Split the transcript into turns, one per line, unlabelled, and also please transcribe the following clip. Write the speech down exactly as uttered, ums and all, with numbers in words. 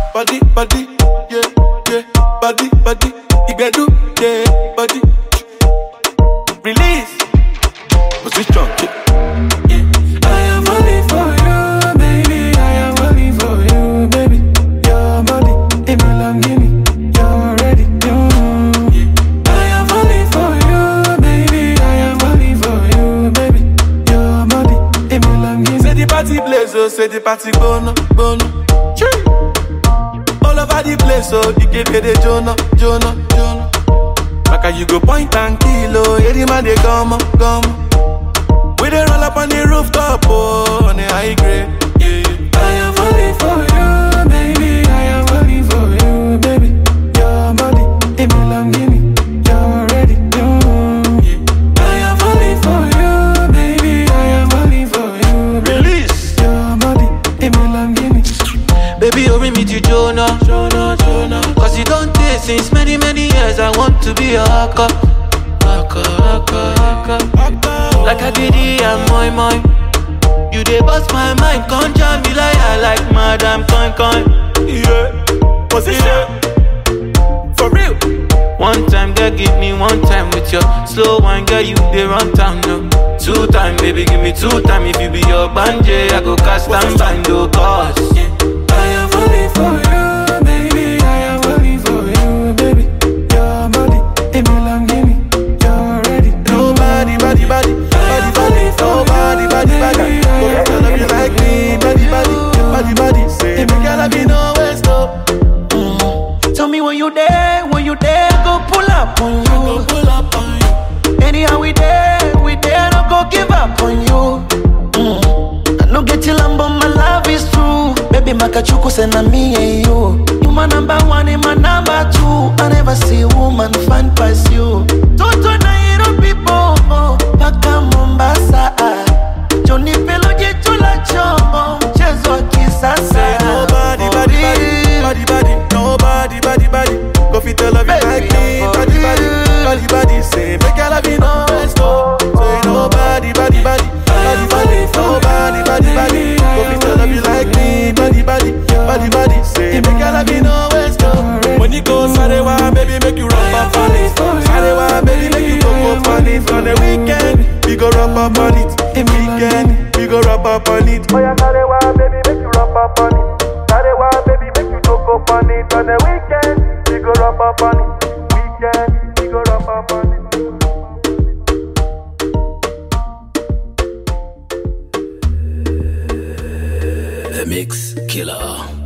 body, body, yeah, yeah, body, body, Igbedu, yeah, body. Release, position, yeah, yeah. I am falling for you, baby. I am falling for you, baby. Your body, it belong to me. You're ready, yeah. I am falling for you, baby. I am falling for you, baby. Your body, it belong to me. Say the party place, oh, say the party bono, bono. All over the place, so you can pay the Jonah, Jonah, Jonah. Like you go point and kill, oh, yeah, the man they come, come. We they roll up on the rooftop, oh, on the high grade, yeah, yeah. I am falling for you, baby. I am falling for you, baby. Your body, it belong to me. You're ready, yeah. I am falling for you, baby. I am falling for you, baby. Release. Your body, it belong to me.
Baby, you bring me to Jonah, Jonah, Jonah. Cause you don't take since many, many years. I want to be a haka, haka, haka, haka. Like a Diddy and Moi Moi. You dey bust my mind, can't jam me like I like Madam Coin Coin.
Yeah, position, for real.
One time, girl, give me one time with your slow wine, girl, you dey run town, no. Two time, baby, give me two time. If you be your banje, I go cast and bind your cause. Yeah.
I am falling for you, baby. I am falling for you, baby. Your body, it belong to me. You're ready. Nobody, body, body, body, body. Nobody, body, body. Go tell them you like me, body, body, body, body. Say, me gotta be no waste, no.
Mm. Tell me when you there, when you there, go pull up on you.
Go pull up on you.
Anyhow we there, we there, no go give up on you. Mm. I no get till I'm but my love is true. Baby, makachuku sena me and you. You my number one and my number two. I never see a woman find past you. Toto na hero people, oh, paka Mombasa. Johnny Pelo jitu la chombo, mchezo wa kisasa.
Nobody, body, body, body, body. Nobody, body, body. Go fit tell of you like me, body, body, body, body. Say, make I love you no rest, no. Say nobody, body, body, body, body. Nobody, body, body. Go fit tell of you like me, body, body, body, body. Say, make I love you no rest, no. When you go Sarewa, baby, make you rub up on it. Sarewa, baby, make you go up on it. On the weekend, we go rub up on it. Weekend, we go rub up on it.
Oh yeah, Sarewa, baby, make you rub up on it. Sarewa, baby, make you go up on it. On the weekend, we go rub up on it. Weekend, we go rub up on it.
The Mix Killer.